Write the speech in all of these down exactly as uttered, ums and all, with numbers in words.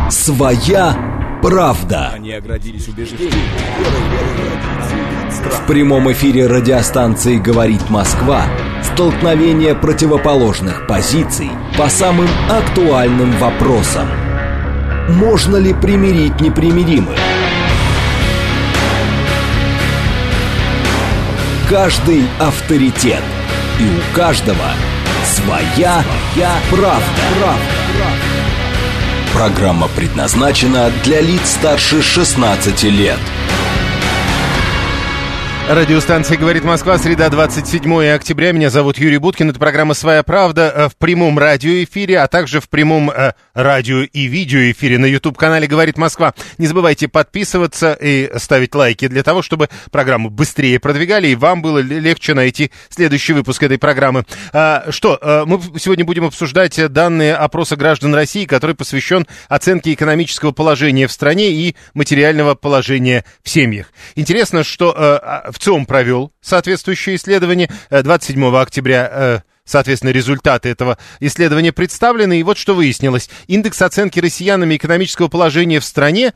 Своя правда. Они оградились убеждением. В прямом эфире радиостанции «Говорит Москва» столкновение противоположных позиций по самым актуальным вопросам. Можно ли примирить непримиримых? Каждый авторитет, и у каждого своя, своя правда. правда. Программа предназначена для лиц старше шестнадцати лет. Радиостанция «Говорит Москва», среда, двадцать седьмое октября. Меня зовут Юрий Буткин. Это программа «Своя правда» в прямом радиоэфире, а также в прямом э, радио- и видеоэфире на YouTube-канале «Говорит Москва». Не забывайте подписываться и ставить лайки для того, чтобы программу быстрее продвигали и вам было легче найти следующий выпуск этой программы. А, что, а, мы сегодня будем обсуждать данные опроса граждан России, который посвящен оценке экономического положения в стране и материального положения в семьях. Интересно, что а, ВЦИОМ провел соответствующее исследование двадцать седьмого октября. Соответственно, результаты этого исследования представлены. И вот что выяснилось. Индекс оценки россиянами экономического положения в стране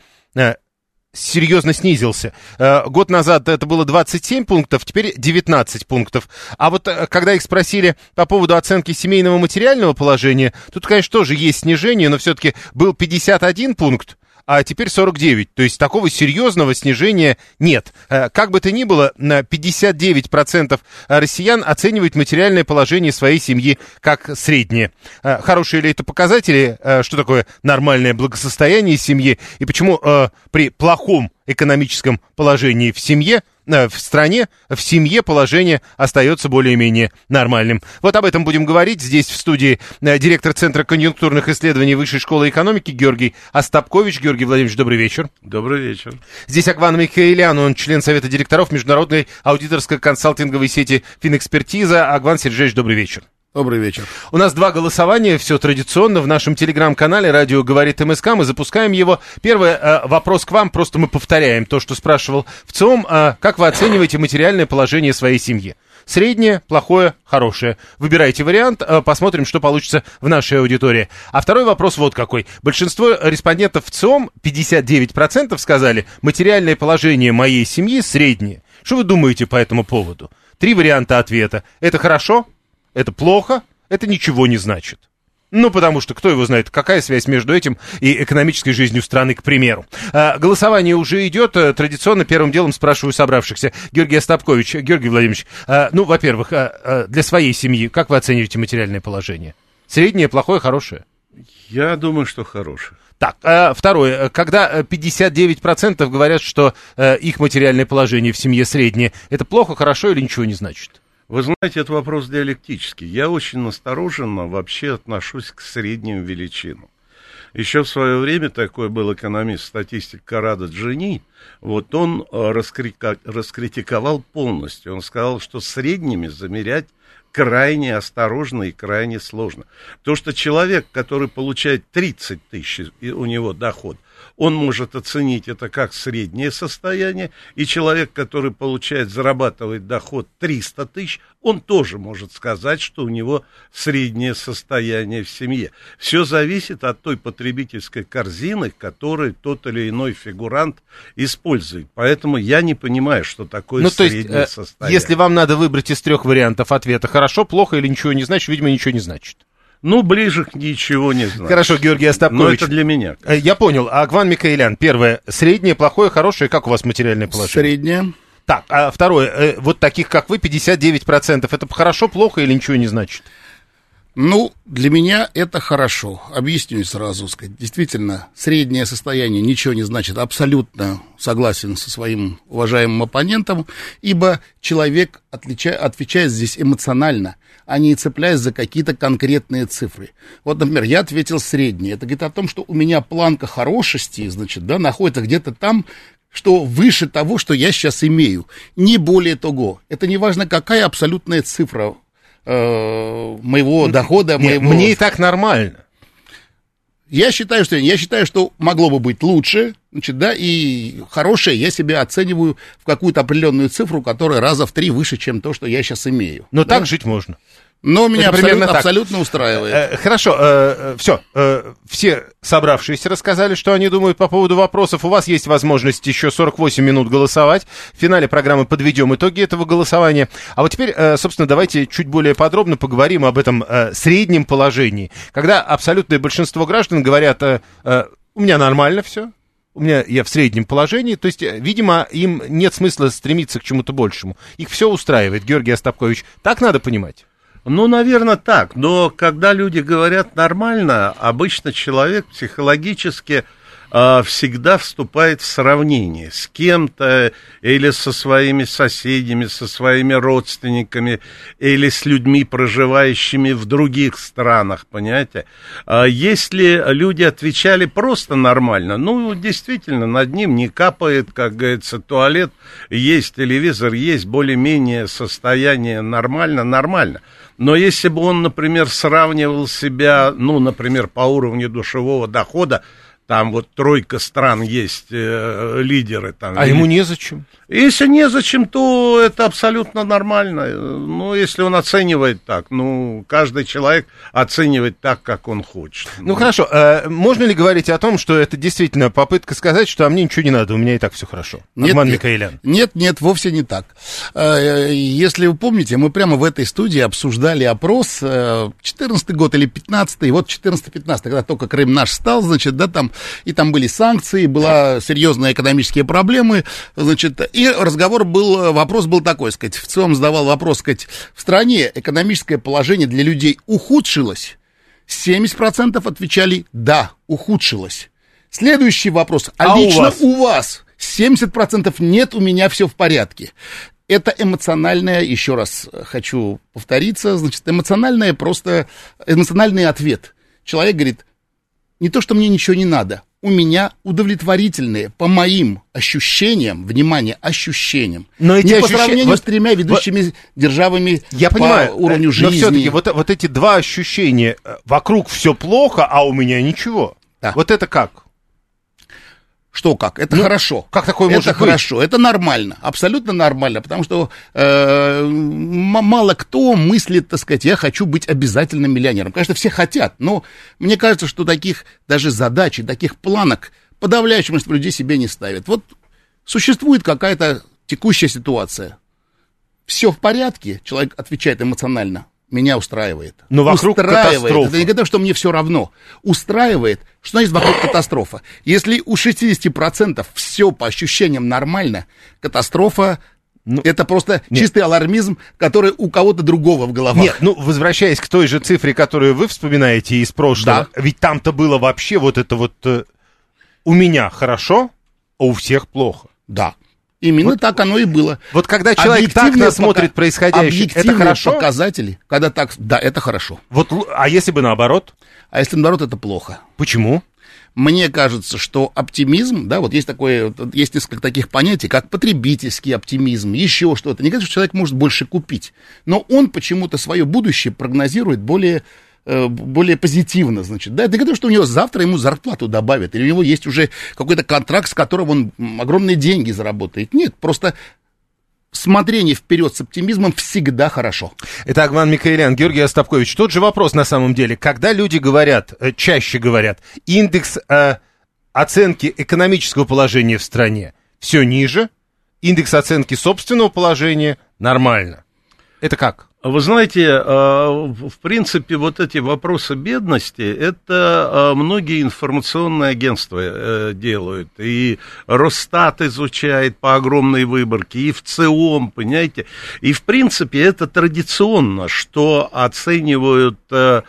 серьезно снизился. Год назад это было двадцать семь пунктов, теперь девятнадцать пунктов. А вот когда их спросили по поводу оценки семейного материального положения, тут, конечно, тоже есть снижение, но все-таки был пятьдесят один пункт, а теперь сорок девять. То есть такого серьезного снижения нет. Как бы то ни было, пятьдесят девять процентов россиян оценивают материальное положение своей семьи как среднее. Хорошие ли это показатели? Что такое нормальное благосостояние семьи? И почему при плохом экономическом положении в семье, в стране, в семье положение остается более-менее нормальным? Вот об этом будем говорить. Здесь в студии директор Центра конъюнктурных исследований Высшей школы экономики Георгий Остапкович. Георгий Владимирович, добрый вечер. Добрый вечер. Здесь Агван Михаэлян, он член Совета директоров Международной аудиторско-консалтинговой сети «Финэкспертиза». Агван Сергеевич, добрый вечер. Добрый вечер. У нас два голосования, все традиционно, в нашем телеграм-канале «Радио говорит МСК». Мы запускаем его. Первый э, вопрос к вам, просто мы повторяем то, что спрашивал ВЦИОМ. Э, как вы оцениваете материальное положение своей семьи? Среднее, плохое, хорошее. Выбирайте вариант, э, посмотрим, что получится в нашей аудитории. А второй вопрос вот какой. Большинство респондентов ВЦИОМ, пятьдесят девять процентов, сказали, материальное положение моей семьи среднее. Что вы думаете по этому поводу? Три варианта ответа. Это хорошо? Это плохо, это ничего не значит. Ну, потому что кто его знает, какая связь между этим и экономической жизнью страны, к примеру. А, голосование уже идет. Традиционно первым делом спрашиваю собравшихся. Георгий Остапкович. Георгий Владимирович, а, ну, во-первых, а, а, для своей семьи, как вы оцениваете материальное положение? Среднее, плохое, хорошее? Я думаю, что хорошее. Так, а, второе. Когда пятьдесят девять процентов говорят, что а, их материальное положение в семье среднее, это плохо, хорошо или ничего не значит? Вы знаете, это вопрос диалектический. Я очень настороженно вообще отношусь к средним величинам. Еще в свое время такой был экономист-статистик Корадо Джини. Вот он раскритика- раскритиковал полностью. Он сказал, что средними замерять крайне осторожно и крайне сложно. Потому что человек, который получает тридцать тысяч, и у него доход, он может оценить это как среднее состояние, и человек, который получает, зарабатывает доход триста тысяч, он тоже может сказать, что у него среднее состояние в семье. Все зависит от той потребительской корзины, которую тот или иной фигурант использует. Поэтому я не понимаю, что такое ну, среднее то есть, состояние. Если вам надо выбрать из трех вариантов ответа, хорошо, плохо или ничего не значит, видимо, ничего не значит. Ну, ближе к ничего не знаю. Хорошо, Георгий Остапкович. Но это для меня. Конечно. Я понял. А Агван Михаэлян, первое, среднее, плохое, хорошее, как у вас материальное положение? Среднее. Так, а второе, вот таких, как вы, пятьдесят девять процентов, это хорошо, плохо или ничего не значит? Ну, для меня это хорошо. Объясню сразу, сказать. Действительно, среднее состояние ничего не значит. Абсолютно согласен со своим уважаемым оппонентом, ибо человек отлича... отвечает здесь эмоционально, а не цепляясь за какие-то конкретные цифры. Вот, например, я ответил среднее. Это говорит о том, что у меня планка хорошести, значит, да, находится где-то там, что выше того, что я сейчас имею. Не более того. Это не важно, какая абсолютная цифра э, моего дохода, Нет, моего... Мне и так нормально. Я считаю, что я считаю, что могло бы быть лучше, значит, да, и хорошее я себя оцениваю в какую-то определенную цифру, которая раза в три выше, чем то, что я сейчас имею. Но да? так жить можно. Но меня Это примерно абсолютно, так. абсолютно устраивает. Э, Хорошо, э, все. э, Все собравшиеся рассказали, что они думают по поводу вопросов. У вас есть возможность еще сорок восемь минут голосовать. В финале программы подведем итоги этого голосования. А вот теперь, э, собственно, давайте чуть более подробно поговорим об этом э, среднем положении. Когда абсолютное большинство граждан говорят, э, э, у меня нормально все. У меня я в среднем положении, то есть, видимо, им нет смысла стремиться к чему-то большему. Их все устраивает, Георгий Остапкович. Так надо понимать? Ну, наверное, так. Но когда люди говорят нормально, обычно человек психологически э, всегда вступает в сравнение с кем-то или со своими соседями, со своими родственниками, или с людьми, проживающими в других странах, понимаете? А если люди отвечали просто нормально, ну, действительно, над ним не капает, как говорится, туалет, есть телевизор, есть более-менее состояние нормально, нормально. Но если бы он, например, сравнивал себя, ну, например, по уровню душевого дохода, там вот тройка стран есть, э, лидеры. Там, а ему незачем? Если незачем, то это абсолютно нормально. Ну, если он оценивает так, ну, каждый человек оценивает так, как он хочет. Ну, хорошо, э, можно ли говорить о том, что это действительно попытка сказать, что а мне ничего не надо, у меня и так все хорошо? Нет, Арман нет, Микоелян. Нет, нет, вовсе не так. Если вы помните, мы прямо в этой студии обсуждали опрос, четырнадцатый год или пятнадцатый, вот четырнадцатый-пятнадцатый, когда только Крым наш стал, значит, да, там, и там были санкции, была серьезные экономические проблемы, значит, и разговор был, вопрос был такой, сказать, в целом задавал вопрос, сказать, в стране экономическое положение для людей ухудшилось, семьдесят процентов отвечали «да, ухудшилось». Следующий вопрос, а, а лично у вас? у вас семьдесят процентов нет, у меня все в порядке. Это эмоциональное, еще раз хочу повториться, значит, эмоциональное просто, эмоциональный ответ. Человек говорит, не то, что мне ничего не надо, у меня удовлетворительные, по моим ощущениям, внимание, ощущениям. Но эти не ощущ... по сравнению вот, с тремя ведущими вот, державами я по понимаю, уровню жизни. Но все-таки вот, вот эти два ощущения, вокруг все плохо, а у меня ничего. Да. Вот это как? Что как? Это ну, хорошо. Как такое может быть? Это хорошо, это нормально, абсолютно нормально, потому что э, мало кто мыслит, так сказать, я хочу быть обязательно миллионером. Конечно, все хотят, но мне кажется, что таких даже задач и таких планок подавляющее большинство людей себе не ставят. Вот существует какая-то текущая ситуация. Все в порядке, человек отвечает эмоционально. Меня устраивает. Но вокруг устраивает. катастрофа. Это не говорит, что мне все равно. Устраивает, что значит вокруг катастрофа. Если у шестьдесят процентов все по ощущениям нормально, катастрофа ну, это просто нет. чистый алармизм, который у кого-то другого в головах. Нет, ну, возвращаясь к той же цифре, которую вы вспоминаете из прошлого, да. Ведь там-то было вообще вот это вот э, у меня хорошо, а у всех плохо. Да. Именно вот, так оно и было. Вот когда человек так насмотрит происходящее, это хорошо? Показатели, когда так, да, это хорошо. Вот, а если бы наоборот? А если наоборот, это плохо. Почему? Мне кажется, что оптимизм, да, вот есть такое, есть несколько таких понятий, как потребительский оптимизм, еще что-то. Не кажется, что человек может больше купить, но он почему-то свое будущее прогнозирует более... более позитивно, значит, да, это не то, что у него завтра ему зарплату добавят, или у него есть уже какой-то контракт, с которого он огромные деньги заработает. Нет, просто смотрение вперед с оптимизмом всегда хорошо. Это Арман Микоелян, Георгий Остапкович. Тот же вопрос на самом деле, когда люди говорят, чаще говорят, индекс э, оценки экономического положения в стране все ниже, индекс оценки собственного положения нормально. Это как? Вы знаете, в принципе, вот эти вопросы бедности, это многие информационные агентства делают, и Росстат изучает по огромной выборке, и ВЦИОМ, понимаете, и, в принципе, это традиционно, что оценивают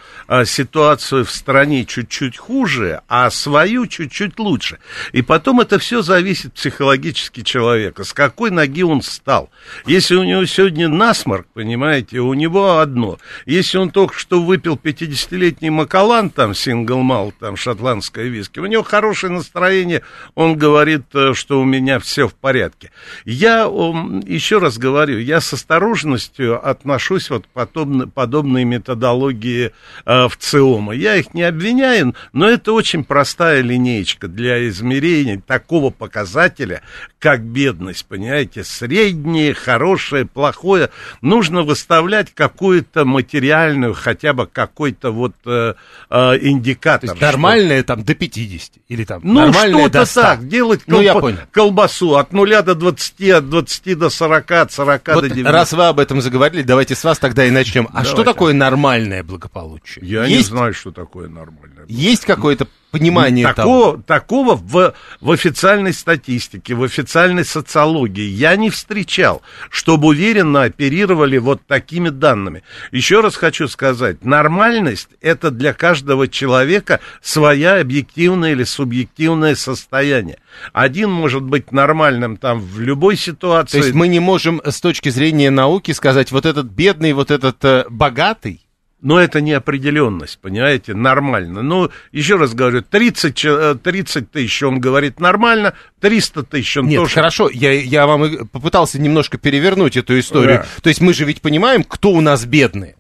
ситуацию в стране чуть-чуть хуже, а свою чуть-чуть лучше, и потом это все зависит психологически человека, с какой ноги он встал. Если у него сегодня насморк, понимаете, у него одно. Если он только что выпил пятидесятилетний Макалан, там, сингл малт, там, шотландское виски, у него хорошее настроение, он говорит, что у меня все в порядке. Я, еще раз говорю, я с осторожностью отношусь вот к подобной, подобной методологии э, ВЦИОМа. Я их не обвиняю, но это очень простая линеечка для измерения такого показателя, как бедность, понимаете, среднее, хорошее, плохое. Нужно выставлять представлять какую-то материальную, хотя бы какой-то вот э, э, индикатор. То есть нормальное там до пятидесяти или там ну, нормальное что-то до ста. Так, делать ну, колб... я понял. колбасу от нуля до двадцати, от двадцати до сорока, от сорока вот до девяноста. Раз вы об этом заговорили, давайте с вас тогда и начнем. А Давайте. Что такое нормальное благополучие? Я есть, не знаю, что такое нормальное. Есть какое-то понимание такого, того? Такого в, в официальной статистике, в официальной социологии я не встречал, чтобы уверенно оперировали вот такими данными. Еще раз хочу сказать, нормальность — это для каждого человека своя объективное или субъективное состояние. Один может быть нормальным там в любой ситуации. То есть мы не можем с точки зрения науки сказать, вот этот бедный, вот этот э, богатый? Но это неопределенность, понимаете, нормально. Ну, еще раз говорю, тридцать, тридцать тысяч он говорит нормально, триста тысяч он Нет, тоже... хорошо, я, я вам и попытался немножко перевернуть эту историю. Да. То есть мы же ведь понимаем, кто у нас бедные.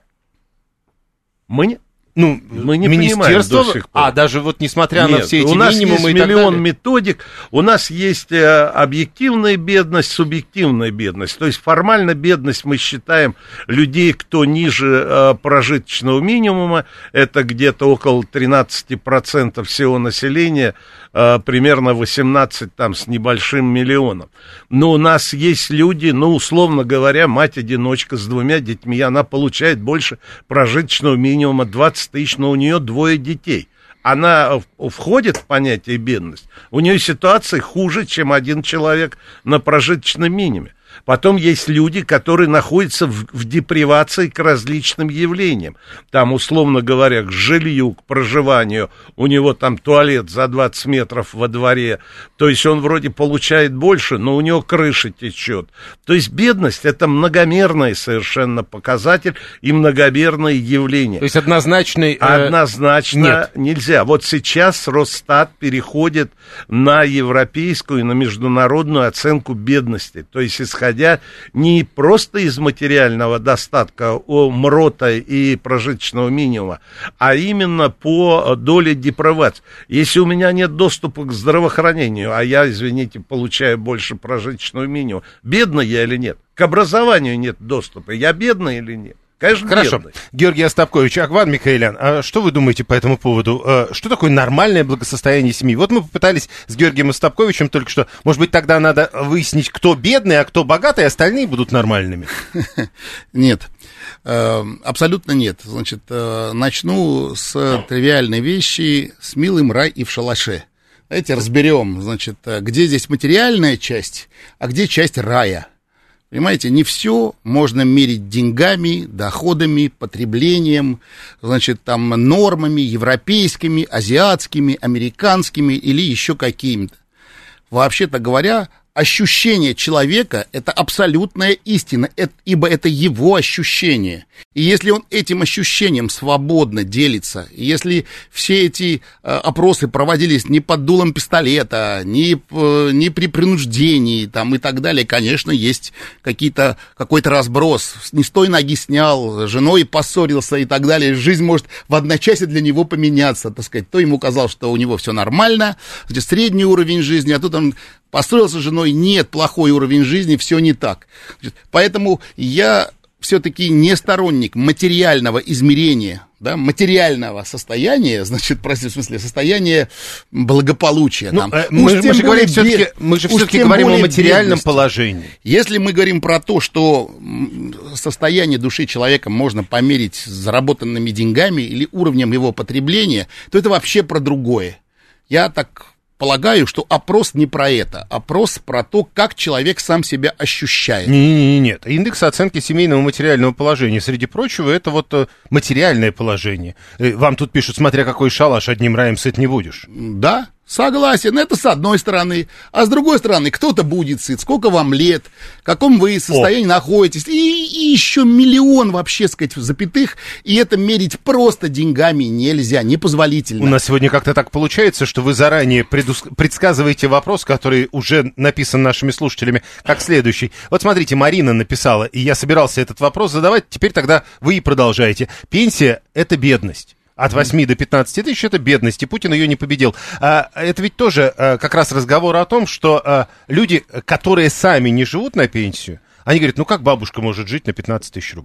Мы не... Ну, мы не министерство, понимаем до сих пор. А даже вот несмотря Нет, на все эти у нас минимумы есть и так миллион далее. методик, у нас есть э, объективная бедность, субъективная бедность. То есть формально бедность мы считаем людей, кто ниже э, прожиточного минимума, это где-то около тринадцать процентов всего населения, э, примерно восемнадцать там с небольшим миллионом. Но у нас есть люди, ну, условно говоря, мать-одиночка с двумя детьми, она получает больше прожиточного минимума, двадцать тысяч, но у нее двое детей. Она входит в понятие бедность. У нее ситуация хуже, чем один человек на прожиточном минимуме. Потом есть люди, которые находятся в, в депривации к различным явлениям. Там, условно говоря, к жилью, к проживанию. У него там туалет за двадцать метров во дворе. То есть он вроде получает больше, но у него крыша течет. То есть бедность — это многомерный совершенно показатель и многомерное явление. То есть однозначный... Э... Однозначно Нет. нельзя. Вот сейчас Росстат переходит на европейскую и на международную оценку бедности. То есть исходя не просто из материального достатка, МРОТа и прожиточного минимума, а именно по доле депривации. Если у меня нет доступа к здравоохранению, а я, извините, получаю больше прожиточного минимума, бедный я или нет? К образованию нет доступа, я бедный или нет? Конечно, Хорошо. бедный. Георгий Остапкович, Акван Михаэлян, а что вы думаете по этому поводу? Что такое нормальное благосостояние семьи? Вот мы попытались с Георгием Остапковичем только что. Может быть, тогда надо выяснить, кто бедный, а кто богатый, а остальные будут нормальными? Нет, абсолютно нет. Значит, начну с тривиальной вещи, с милым рай и в шалаше. Давайте разберем, значит, где здесь материальная часть, а где часть рая. Понимаете, не все можно мерить деньгами, доходами, потреблением, значит, там, нормами европейскими, азиатскими, американскими или еще какими-то. Вообще-то говоря, ощущение человека — это абсолютная истина, это, ибо это его ощущение. И если он этим ощущением свободно делится, и если все эти э, опросы проводились не под дулом пистолета, не, э, не при принуждении там, и так далее, конечно, есть какие-то, какой-то разброс. Не с той ноги снял, с женой поссорился и так далее. Жизнь может в одночасье для него поменяться, так сказать. То ему казалось, что у него все нормально, значит, средний уровень жизни, а тут он поссорился с женой, нет, плохой уровень жизни, все не так. Значит, поэтому я все-таки не сторонник материального измерения, да, материального состояния, значит, простите, в смысле, состояния благополучия. Ну, там. э, мы, мы же, говорим, все-таки, мы же все-таки говорим о материальном бедности. Положении. Если мы говорим про то, что состояние души человека можно померить заработанными деньгами или уровнем его потребления, то это вообще про другое. Я так полагаю, что опрос не про это. Опрос про то, как человек сам себя ощущает. Нет, индекс оценки семейного материального положения, среди прочего, это вот материальное положение. Вам тут пишут, смотря какой шалаш, одним раем сыт не будешь. Да, согласен, это с одной стороны. А с другой стороны, кто-то будет сыт, сколько вам лет, в каком вы состоянии О. находитесь. И, и еще миллион вообще, сказать, запятых. И это мерить просто деньгами нельзя, непозволительно. У нас сегодня как-то так получается, что вы заранее предус... предсказываете вопрос, который уже написан нашими слушателями, как следующий. Вот смотрите, Марина написала, и я собирался этот вопрос задавать, теперь тогда вы и продолжаете. Пенсия — это бедность. От восьми до пятнадцати тысяч — это бедность, и Путин ее не победил. А, это ведь тоже а, как раз разговор о том, что а, люди, которые сами не живут на пенсию, они говорят, ну как бабушка может жить на пятнадцать тысяч рублей?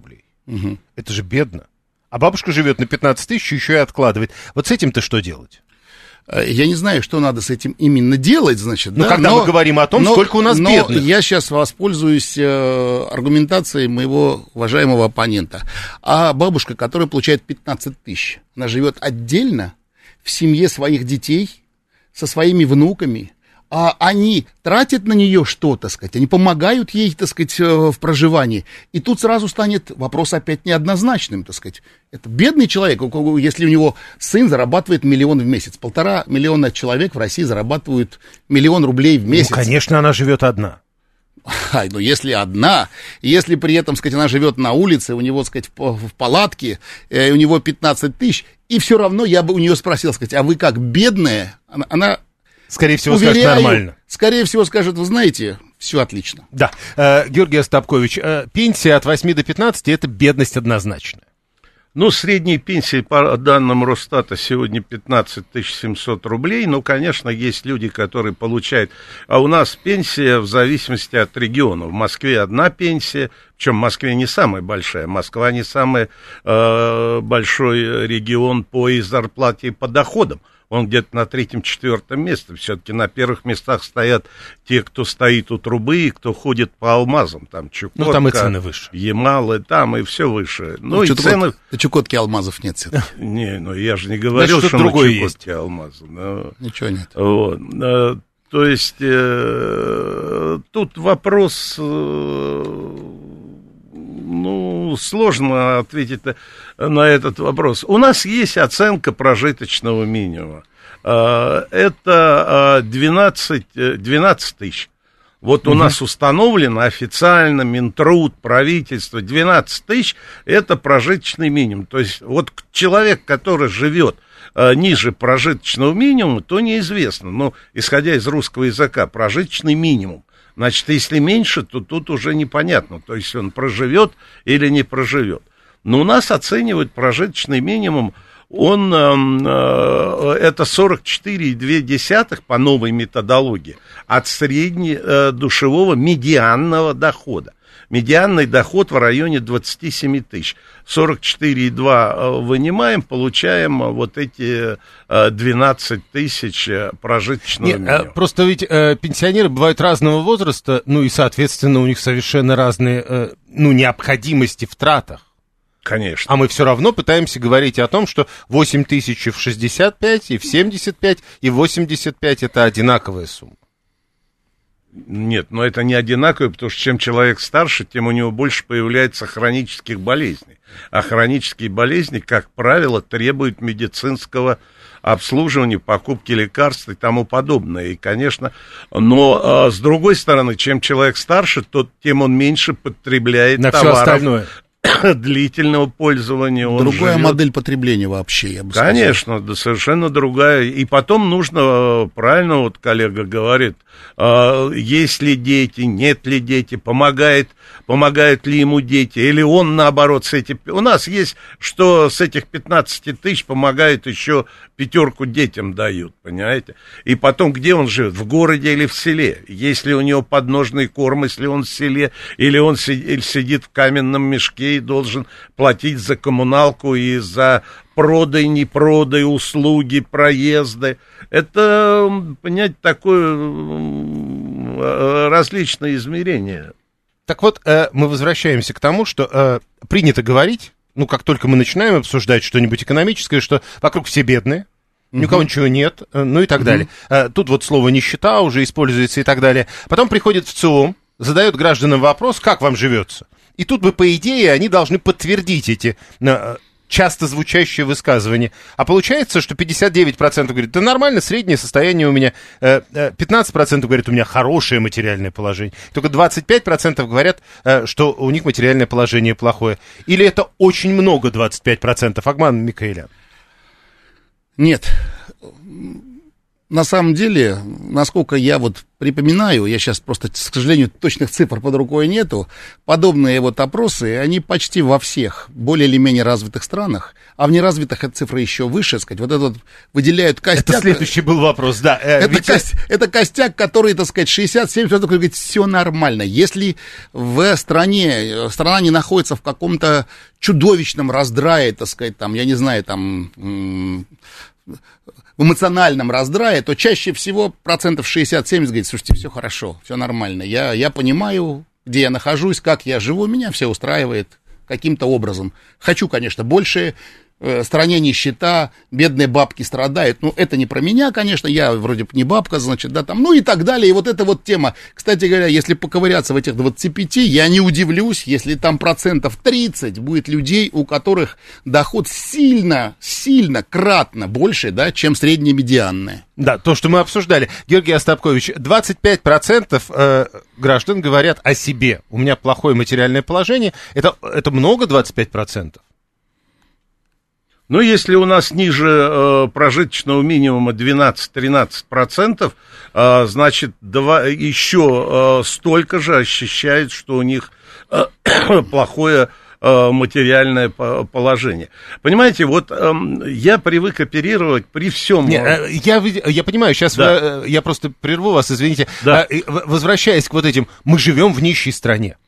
Угу. Это же бедно. А бабушка живет на пятнадцать тысяч, еще и откладывает. Вот с этим-то что делать? Я не знаю, что надо с этим именно делать, значит. Ну, да? Когда но, мы говорим о том, но, сколько у нас но бедных. Я сейчас воспользуюсь э, аргументацией моего уважаемого оппонента. А бабушка, которая получает пятнадцать тысяч, она живет отдельно, в семье своих детей, со своими внуками, а они тратят на нее что-то, так сказать, они помогают ей, так сказать, в проживании. И тут сразу станет вопрос опять неоднозначным, так сказать. Это бедный человек, если у него сын зарабатывает миллион в месяц. Полтора миллиона человек в России зарабатывают миллион рублей в месяц. Ну, конечно, она живет одна. Ай, ну если одна, если при этом, сказать, она живет на улице, у него, сказать, в, в палатке, э, у него пятнадцать тысяч, и все равно я бы у нее спросил, сказать, а вы как бедная? Она... она Скорее всего, уверяю, скажет нормально. Скорее всего, скажет, вы знаете, все отлично. Да. Э, Георгий Остапкович, э, пенсия от восьми до пятнадцати – это бедность однозначная. Ну, средняя пенсия по данным Росстата сегодня пятнадцать тысяч семьсот рублей. Ну, конечно, есть люди, которые получают... А у нас пенсия в зависимости от региона. В Москве одна пенсия, причем в Москве не самая большая. Москва не самый э, большой регион по и зарплате, и по доходам. Он где-то на третьем-четвертом месте. Все-таки на первых местах стоят те, кто стоит у трубы и кто ходит по алмазам. Там Чукотка, ну, там и цены выше. Ямалы, там и все выше. Ну, ну и цены... На Чукотке алмазов нет все-таки. Не, ну я же не говорил, Значит, что на Чукотке есть алмазы. Но... Ничего нет. Вот. То есть э, тут вопрос... Э, ну, сложно ответить на этот вопрос. У нас есть оценка прожиточного минимума. Это двенадцать, двенадцать тысяч. Вот у угу. нас установлено официально Минтруд, правительство, двенадцать тысяч – это прожиточный минимум. То есть вот человек, который живет ниже прожиточного минимума, то неизвестно. Но, исходя из русского языка, прожиточный минимум. Значит, если меньше, то тут уже непонятно, то есть он проживет или не проживет. Но у нас оценивают прожиточный минимум, он, э, это сорок четыре целых две десятых по новой методологии от среднедушевого медианного дохода. Медианный доход в районе двадцать семь тысяч. сорок четыре целых два вынимаем, получаем вот эти двенадцать тысяч прожиточного Нет, минимума. Просто ведь э, пенсионеры бывают разного возраста, ну и, соответственно, у них совершенно разные э, ну, необходимости в тратах. Конечно. А мы все равно пытаемся говорить о том, что восемь тысяч в шестьдесят пять, и в семьдесят пять, и в восемьдесят пять – это одинаковая сумма. Нет, но это не одинаково, потому что чем человек старше, тем у него больше появляется хронических болезней. А хронические болезни, как правило, требуют медицинского обслуживания, покупки лекарств и тому подобное. И, конечно, но а, с другой стороны, чем человек старше, то тем он меньше потребляет на товаров. Все остальное. Длительного пользования. Он другая живет. Модель потребления вообще, я бы сказал. Конечно, да, совершенно другая. И потом нужно, правильно вот коллега говорит, есть ли дети, нет ли дети, помогает, помогают ли ему дети, или он, наоборот, с этих... У нас есть, что с этих пятнадцати тысяч помогают еще пятерку детям дают, понимаете? И потом, где он живет, в городе или в селе? Есть ли у него подножный корм, если он в селе, или он сидит в каменном мешке и должен платить за коммуналку и за продай, не продай, услуги, проезды. Это, понимаете, такое различные измерения. Так вот, э, мы возвращаемся к тому, что э, принято говорить, ну, как только мы начинаем обсуждать что-нибудь экономическое, что вокруг все бедные, ни у кого ничего нет, ну и так далее. Э, тут вот слово «нищета» уже используется и так далее. Потом приходит в ЦИОМ, задает гражданам вопрос, как вам живется. И тут бы, по идее, они должны подтвердить эти э, часто звучащие высказывания. А получается, что пятьдесят девять процентов говорит, да нормально, среднее состояние у меня, э, э, пятнадцать процентов говорит, у меня хорошее материальное положение. Только двадцать пять процентов говорят, э, что у них материальное положение плохое. Или это очень много, двадцать пять процентов? Агман Микаэлян. Нет. на самом деле, насколько я вот припоминаю, я сейчас просто, к сожалению, точных цифр под рукой нету, подобные вот опросы, они почти во всех более или менее развитых странах, а в неразвитых эта цифра еще выше, сказать, вот это вот выделяют костяк. Это следующий был вопрос, да. Э, это, ведь... кость, это костяк, который, так сказать, шестьдесят-семьдесят процентов говорит, все нормально. Если в стране, страна не находится в каком-то чудовищном раздрае, так сказать, там, я не знаю, там... М- в эмоциональном раздрае, то чаще всего процентов шестьдесят-семьдесят говорит, слушайте, все хорошо, все нормально, я, я понимаю, где я нахожусь, как я живу, меня все устраивает каким-то образом. Хочу, конечно, больше, э, стране нищета, бедные бабки страдают, ну, это не про меня, конечно, я вроде бы не бабка, значит, да, там, ну и так далее, и вот эта вот тема. Кстати говоря, если поковыряться в этих двадцати пяти, я не удивлюсь, если там процентов тридцать будет людей, у которых доход сильно, сильно, кратно больше, да, чем среднемедианная. Да, то, что мы обсуждали. Георгий Остапкович, двадцать пять процентов э, граждан говорят о себе. У меня плохое материальное положение. Это, это много, двадцать пять процентов? Ну, если у нас ниже э, прожиточного минимума двенадцать-тринадцать процентов, э, значит, два, еще э, столько же ощущают, что у них э, плохое э, материальное положение. Понимаете, вот э, я привык оперировать при всем... Не, э, я, я понимаю, сейчас да. вы, я просто прерву вас, извините. Да. Э, возвращаясь к вот этим, мы живем в нищей стране.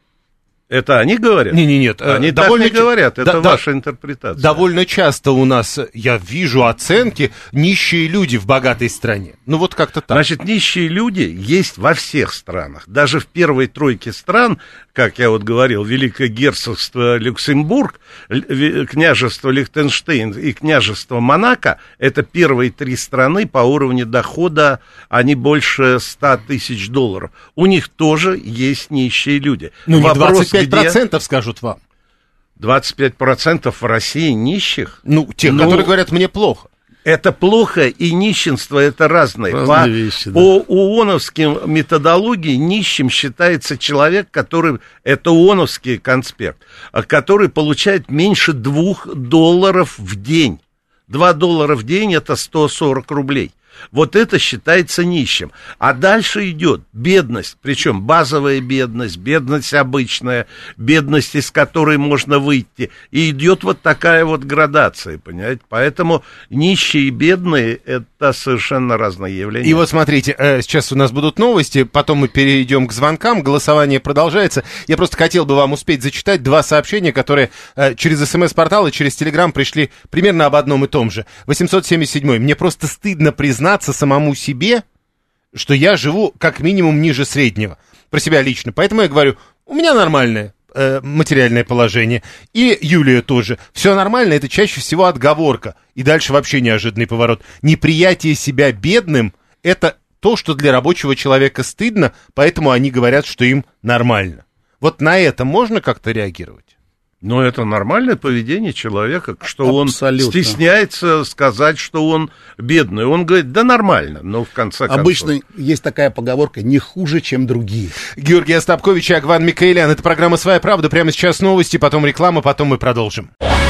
Это они говорят? Не, не, нет. Они довольно так не говорят, это да, ваша да, интерпретация. Довольно часто у нас, я вижу оценки, нищие люди в богатой стране. Ну вот как-то так. Значит, нищие люди есть во всех странах. Даже в первой тройке стран, как я вот говорил, Великое Герцогство Люксембург, княжество Лихтенштейн и княжество Монако, это первые три страны по уровню дохода, они больше ста тысяч долларов. У них тоже есть нищие люди. Ну, не двадцать пять процентов где... скажут вам. двадцать пять процентов в России нищих? Ну, тех, ну, которые говорят, мне плохо. Это плохо и нищенство это разные. Разные по, вещи, да. По ООНовским методологии нищим считается человек, который, это ООНовский конспект, который получает меньше двух долларов в день. Два доллара в день это сто сорок рублей. Вот это считается нищим. А дальше идет бедность, причем базовая бедность, бедность обычная, бедность, из которой можно выйти. И идет вот такая вот градация, понимаете? Поэтому нищие и бедные – это совершенно разные явления. И вот смотрите, сейчас у нас будут новости, потом мы перейдем к звонкам, голосование продолжается. Я просто хотел бы вам успеть зачитать два сообщения, которые через СМС-портал и через Телеграм пришли примерно об одном и том же. восемьсот семьдесят семь. Мне просто стыдно признаться, самому себе, что я живу как минимум ниже среднего. Про себя лично. Поэтому я говорю, у меня нормальное э, материальное положение. И Юлия тоже. Все нормально, это чаще всего отговорка. И дальше вообще неожиданный поворот. Неприятие себя бедным – это то, что для рабочего человека стыдно, поэтому они говорят, что им нормально. Вот на это можно как-то реагировать? Но это нормальное поведение человека, что Абсолютно. Он стесняется сказать, что он бедный. Он говорит, да нормально, но в конце концов. Обычно есть такая поговорка, не хуже, чем другие. Георгий Остапкович и Агван Микаэлян. Это программа «Своя правда». Прямо сейчас новости, потом реклама, потом мы продолжим.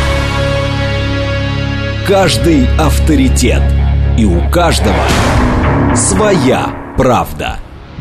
Каждый авторитет. И у каждого своя правда.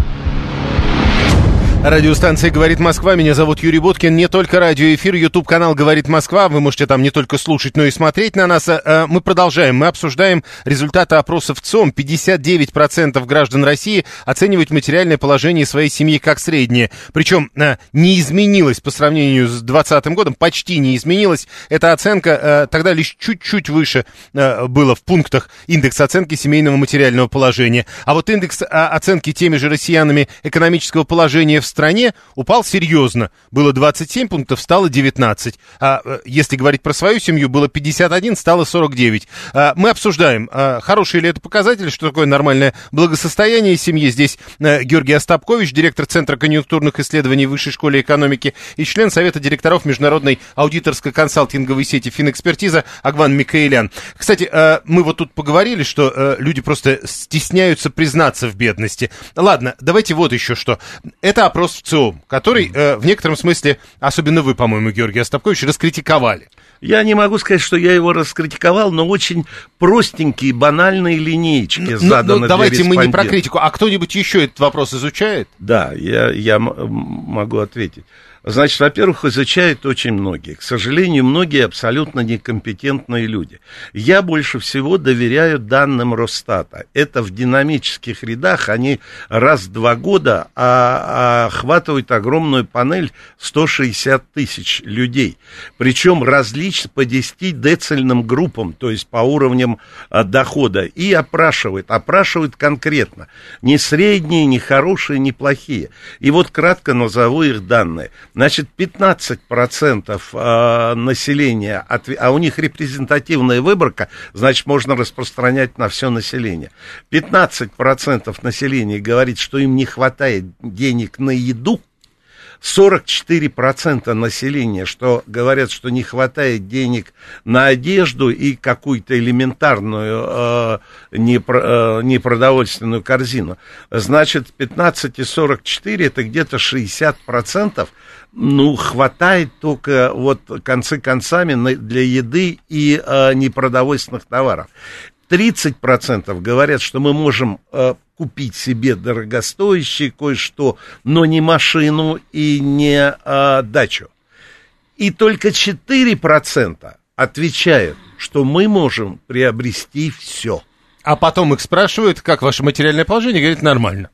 Радиостанция «Говорит Москва». Меня зовут Юрий Буткин. Не только радиоэфир, YouTube-канал «Говорит Москва». Вы можете там не только слушать, но и смотреть на нас. Мы продолжаем. Мы обсуждаем результаты опросов ЦИОМ. пятьдесят девять процентов граждан России оценивают материальное положение своей семьи как среднее. Причем не изменилось по сравнению с двадцатым годом. Почти не изменилось. Эта оценка тогда лишь чуть-чуть выше было в пунктах индекс оценки семейного материального положения. А вот индекс оценки теми же россиянами экономического положения в стране упал серьезно. Было двадцать семь пунктов, стало девятнадцать. А если говорить про свою семью, было пятьдесят один, стало сорок девять. А, мы обсуждаем, а, хороший ли это показатель, что такое нормальное благосостояние семьи. Здесь а, Георгий Остапкович, директор Центра конъюнктурных исследований Высшей школы экономики и член Совета директоров международной аудиторско-консалтинговой сети «Финэкспертиза» Агван Микаэлян. Кстати, а, мы вот тут поговорили, что а, люди просто стесняются признаться в бедности. Ладно, давайте вот еще что. Это опрос в ЦИОМ, который э, в некотором смысле, особенно вы, по-моему, Георгий Остапкович, раскритиковали. Я не могу сказать, что я его раскритиковал, но очень простенькие, банальные линеечки заданы. Ну, давайте мы не про респондента. критику, а кто-нибудь еще этот вопрос изучает? Да, я, я м- могу ответить. Значит, во-первых, изучают очень многие. К сожалению, многие абсолютно некомпетентные люди. Я больше всего доверяю данным Росстата. Это в динамических рядах, они раз в два года а, а, охватывают огромную панель сто шестьдесят тысяч людей. Причем различно по десяти децильным группам, то есть по уровням а, дохода. И опрашивают, опрашивают конкретно. Не средние, не хорошие, не плохие. И вот кратко назову их данные. Значит, пятнадцать процентов э, населения, отв... а у них репрезентативная выборка, значит, можно распространять на все население. пятнадцать процентов населения говорит, что им не хватает денег на еду. сорок четыре процента населения, что говорят, что не хватает денег на одежду и какую-то элементарную э, непро, э, непродовольственную корзину. Значит, пятнадцать и сорок четыре это где-то шестьдесят процентов. Ну, хватает только вот концы концами на, для еды и э, непродовольственных товаров. тридцать процентов говорят, что мы можем э, купить себе дорогостоящее кое-что, но не машину и не э, дачу. И только четыре процента отвечают, что мы можем приобрести все. А потом их спрашивают, как ваше материальное положение, говорят, нормально.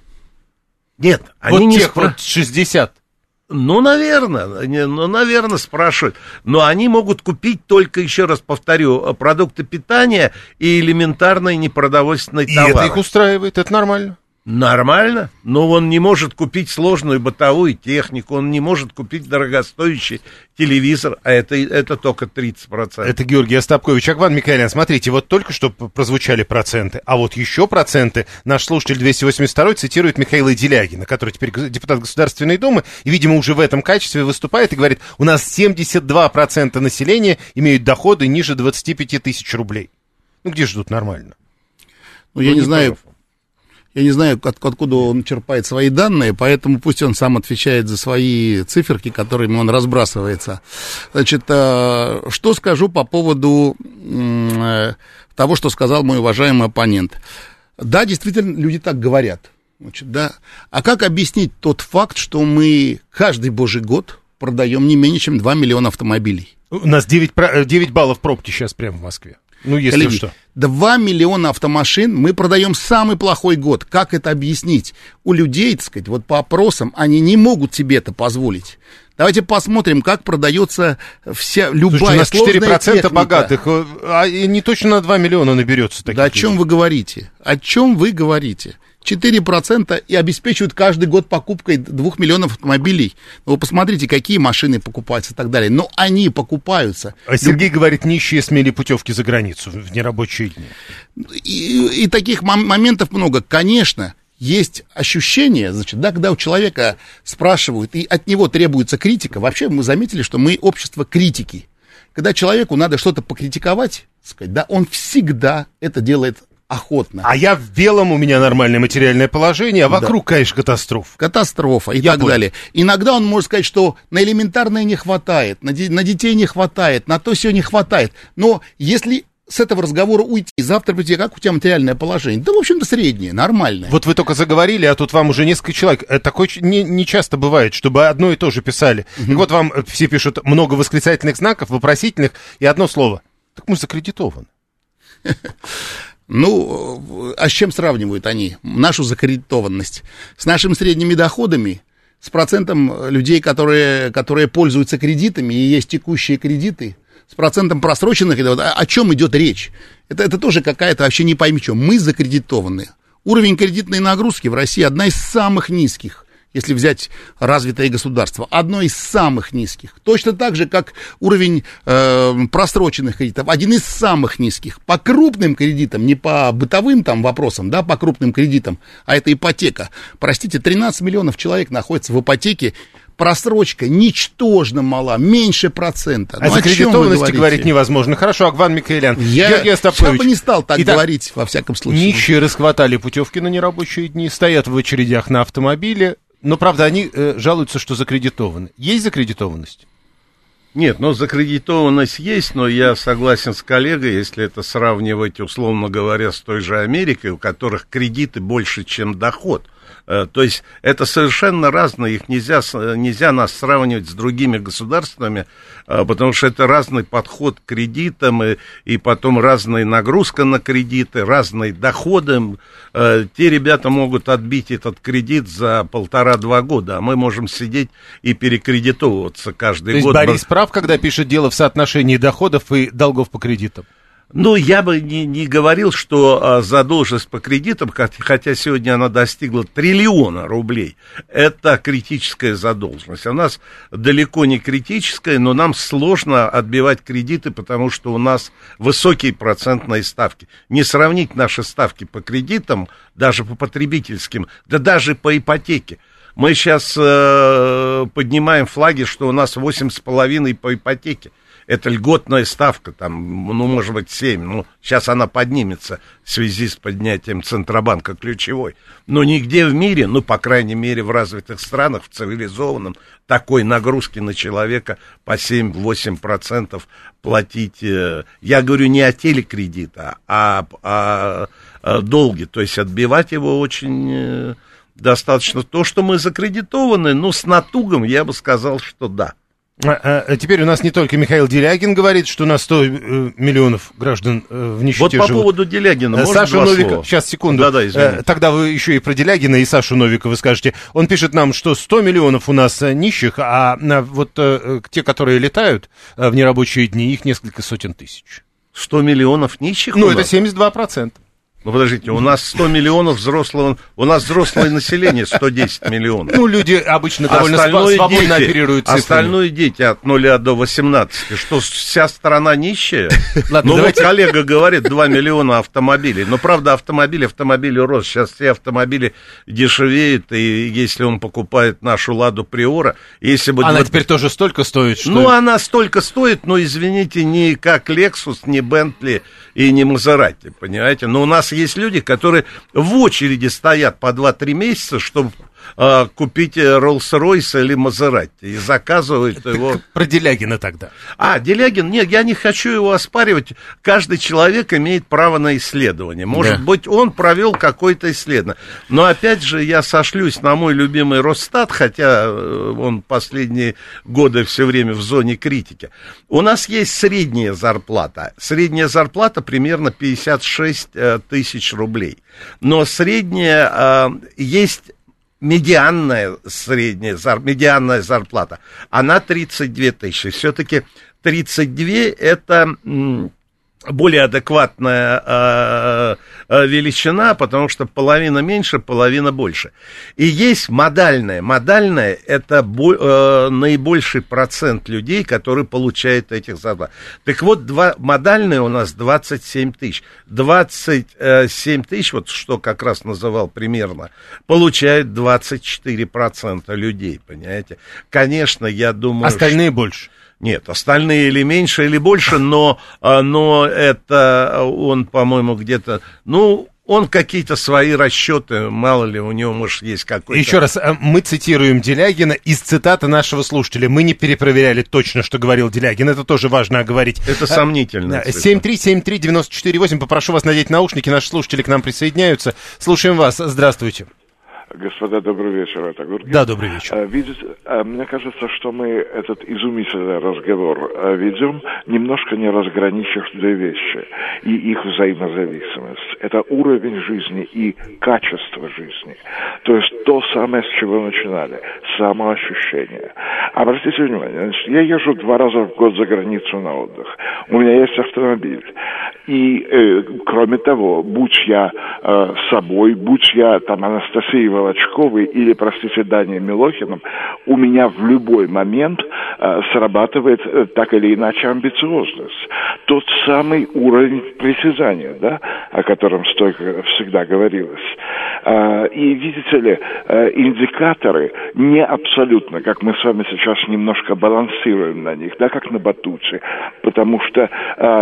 Нет, они вот не тех спрашивают. вот шестьдесят. Ну, наверное, не, ну, наверное, спрашивают. Но они могут купить только, еще раз повторю, продукты питания и элементарные непродовольственные И товары. это их устраивает, это нормально. Нормально, но он не может купить сложную бытовую технику, он не может купить дорогостоящий телевизор, а это, это только тридцать процентов. Это Георгий Остапкович. Агван Микаэлян, смотрите, вот только что прозвучали проценты, а вот еще проценты наш слушатель двести восемьдесят два цитирует Михаила Делягина, который теперь депутат Государственной Думы, и, видимо, уже в этом качестве выступает и говорит, у нас семьдесят два процента населения имеют доходы ниже двадцати пяти тысяч рублей. Ну, где же тут нормально? Ну, я не знаю... Я не знаю, от, откуда он черпает свои данные, поэтому пусть он сам отвечает за свои циферки, которыми он разбрасывается. Значит, что скажу по поводу того, что сказал мой уважаемый оппонент. Да, действительно, люди так говорят. Значит, да. А как объяснить тот факт, что мы каждый божий год продаем не менее чем два миллиона автомобилей? У нас девять, девять баллов пробки сейчас прямо в Москве. Ну, если Коллеги, что. два миллиона автомашин мы продаем самый плохой год. Как это объяснить? У людей, так сказать, вот по опросам, они не могут себе это позволить. Давайте посмотрим, как продается вся любая. Слушайте, у нас четыре процента техника. богатых, а не точно на два миллиона наберется таких. Да о чем людей. вы говорите? О чем вы говорите? четыре процента и обеспечивают каждый год покупкой двух миллионов автомобилей. Вы посмотрите, какие машины покупаются и так далее. Но они покупаются. А Сергей говорит, нищие смели путевки за границу в нерабочие дни. И, и таких мом- моментов много. Конечно, есть ощущение, значит, да, когда у человека спрашивают, и от него требуется критика. Вообще мы заметили, что мы общество критики. Когда человеку надо что-то покритиковать, сказать, да, он всегда это делает охотно. А я в белом, у меня нормальное материальное положение, а вокруг, да, конечно, катастрофа. Катастрофа и я так понял. далее. Иногда он может сказать, что на элементарное не хватает, на, де- на детей не хватает, на то все не хватает. Но если с этого разговора уйти, завтра прийти, как у тебя материальное положение? Да, в общем-то, среднее, нормальное. Вот вы только заговорили, а тут вам уже несколько человек. Такое не, не часто бывает, чтобы одно и то же писали. Uh-huh. И вот вам все пишут много восклицательных знаков, вопросительных, и одно слово. Так мы закредитованы. Ну, а с чем сравнивают они нашу закредитованность? С нашими средними доходами, с процентом людей, которые, которые пользуются кредитами, и есть текущие кредиты, с процентом просроченных кредитов. О чем идет речь? Это, это тоже какая-то вообще не пойми что. Мы закредитованы. Уровень кредитной нагрузки в России одна из самых низких. Если взять развитое государство, одно из самых низких. Точно так же, как уровень э, просроченных кредитов, один из самых низких. По крупным кредитам, не по бытовым там вопросам, да, по крупным кредитам, а это ипотека. Простите, тринадцать миллионов человек находятся в ипотеке. Просрочка ничтожно мала, меньше процента. А ну, закредитованности говорить невозможно. Хорошо, Агван Микаэлян. Я, Георгий Остапович. я бы не стал так Итак, говорить, во всяком случае. Нищие расхватали путевки на нерабочие дни, стоят в очередях на автомобиле. Но, правда, они э, жалуются, что закредитованы. Есть закредитованность? Нет, ну, закредитованность есть, но я согласен с коллегой, если это сравнивать, условно говоря, с той же Америкой, у которых кредиты больше, чем доход. То есть это совершенно разные, их нельзя, нельзя нас сравнивать с другими государствами, потому что это разный подход к кредитам, и, и потом разная нагрузка на кредиты, разные доходы. Те ребята могут отбить этот кредит за полтора-два года, а мы можем сидеть и перекредитовываться каждый То год. То есть Борис прав, когда пишет дело в соотношении доходов и долгов по кредитам? Ну, я бы не, не говорил, что а, задолженность по кредитам, хотя сегодня она достигла триллиона рублей, это критическая задолженность. У нас далеко не критическая, но нам сложно отбивать кредиты, потому что у нас высокие процентные ставки. Не сравнить наши ставки по кредитам, даже по потребительским, да даже по ипотеке. Мы сейчас э, поднимаем флаги, что у нас восемь с половиной по ипотеке. Это льготная ставка, там, ну, может быть, семь, ну, сейчас она поднимется в связи с поднятием Центробанка ключевой. Но нигде в мире, ну, по крайней мере, в развитых странах, в цивилизованном, такой нагрузки на человека по семь-восемь процентов платить. Я говорю не о телекредите, а о, о долге, то есть отбивать его очень достаточно. То, что мы закредитованы, ну, с натугом, я бы сказал, что да. А, а теперь у нас не только Михаил Делягин говорит, что на сто э, миллионов граждан э, в нищете живут. Вот по живут. поводу Делягина, может, Саша два Новиков, слова? сейчас, секунду, Да-да, э, тогда вы еще и про Делягина и Сашу Новикова скажете. Он пишет нам, что сто миллионов у нас э, нищих, а э, вот э, те, которые летают э, в нерабочие дни, их несколько сотен тысяч. сто миллионов нищих? Ну, это семьдесят два процента. Ну, подождите, у нас сто миллионов взрослого, у нас взрослое население сто десять миллионов. Ну, люди обычно довольно остальное свободно дети, оперируют цифрами. Остальное дети от нуля до восемнадцати. Что, вся страна нищая? Ладно, ну, давайте... вот коллега говорит, два миллиона автомобилей. Но, правда, автомобиль, автомобиль рос. Сейчас все автомобили дешевеют, и если он покупает нашу «Ладу Приора», если бы... Она теперь тоже столько стоит, что... Ну, она столько стоит, но, извините, не как Lexus, не Bentley и не Мазерати, понимаете? Но у нас есть люди, которые в очереди стоят по два-три месяца, чтобы э, купить Роллс-Ройс или Мазерати, и заказывают так его... Про Делягина тогда. А, Делягин, нет, я не хочу его оспаривать. Каждый человек имеет право на исследование. Может да. быть, он провел какое-то исследование. Но, опять же, я сошлюсь на мой любимый Росстат, хотя он последние годы все время в зоне критики. У нас есть средняя зарплата. Средняя зарплата примерно пятьдесят шесть тысяч рублей. Но средняя э, есть... Медианная средняя зар, медианная зарплата, она тридцать две тысячи. Все-таки тридцать две это м, более адекватная э, э, величина, потому что половина меньше, половина больше. И есть модальная. Модальная это бо, э, наибольший процент людей, которые получают этих зарплат. Так вот, два, модальная у нас двадцать семь тысяч. двадцать семь тысяч, вот что как раз называл примерно, получают двадцать четыре процента людей, понимаете? Конечно, я думаю... Остальные что... больше. Нет, остальные или меньше, или больше, но, но это он, по-моему, где-то, ну, он какие-то свои расчеты, мало ли, у него, может, есть какой-то... Еще раз, мы цитируем Делягина из цитаты нашего слушателя. Мы не перепроверяли точно, что говорил Делягин, это тоже важно оговорить. Это сомнительно. семь три семь три девять четыре восемь, попрошу вас надеть наушники, наши слушатели к нам присоединяются. Слушаем вас, здравствуйте. Господа, добрый вечер, это Гурген. Да, добрый вечер. А, видите, а, мне кажется, что мы этот изумительный разговор а, ведем, немножко не разграничив две вещи и их взаимозависимость. Это уровень жизни и качество жизни. То есть то самое, с чего начинали, самоощущение. Обратите внимание, значит, я езжу два раза в год за границу на отдых. У меня есть автомобиль. И, э, кроме того, будь я э, собой, будь я там Анастасией Волочковой или, простите, Данией Милохиным, у меня в любой момент э, срабатывает э, так или иначе амбициозность. Тот самый уровень притязания, да, о котором столько всегда говорилось. Э, и, видите ли, э, индикаторы не абсолютно, как мы с вами сейчас немножко балансируем на них, да, как на батуте, потому что э,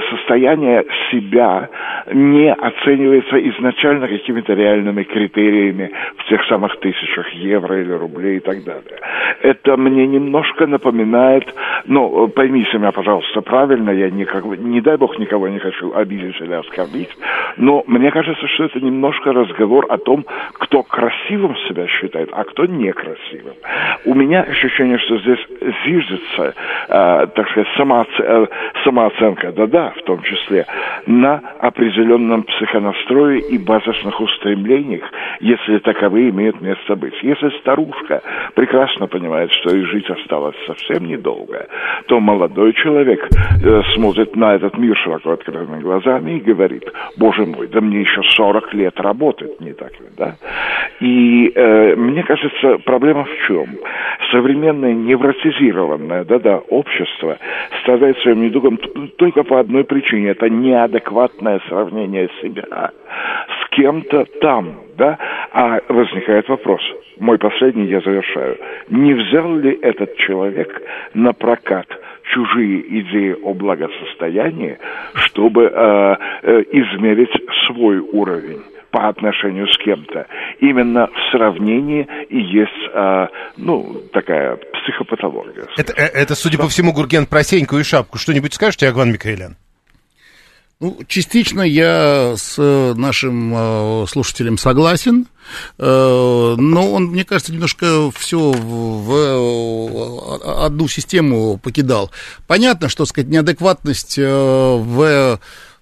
состояние себя не оценивается изначально какими-то реальными критериями евреями в тех самых тысячах евро или рублей и так далее. Это мне немножко напоминает, ну, поймите меня, пожалуйста, правильно, я никого, не дай бог никого не хочу обидеть или оскорбить, но мне кажется, что это немножко разговор о том, кто красивым себя считает, а кто некрасивым. У меня ощущение, что здесь зиждется, э, так сказать, самооц... э, самооценка, да-да, в том числе, на определенном психонастрое и базисных устремлениях, если таковые имеют место быть. Если старушка прекрасно понимает, что ей жить осталось совсем недолго, то молодой человек э, смотрит на этот мир широко открытыми глазами и говорит: боже мой, да мне еще сорок лет работать, не так ли, да? И э, мне кажется, проблема в чем? Современное невротизированное, да-да, общество страдает своим недугом только по одной причине. Это неадекватное сравнение себя с кем-то там, да? А возникает вопрос, мой последний, я завершаю. Не взял ли этот человек на прокат чужие идеи о благосостоянии, чтобы э, э, измерить свой уровень по отношению с кем-то? Именно в сравнении и есть, э, ну, такая психопатология. Это, это, судя по всему, Гурген, про Сеньку и Шапку. Что-нибудь скажете, Агван Микаэлян? Ну, частично я с нашим э, слушателем согласен, э, но он, мне кажется, немножко все в, в одну систему покидал. Понятно, что, так сказать, неадекватность э, в...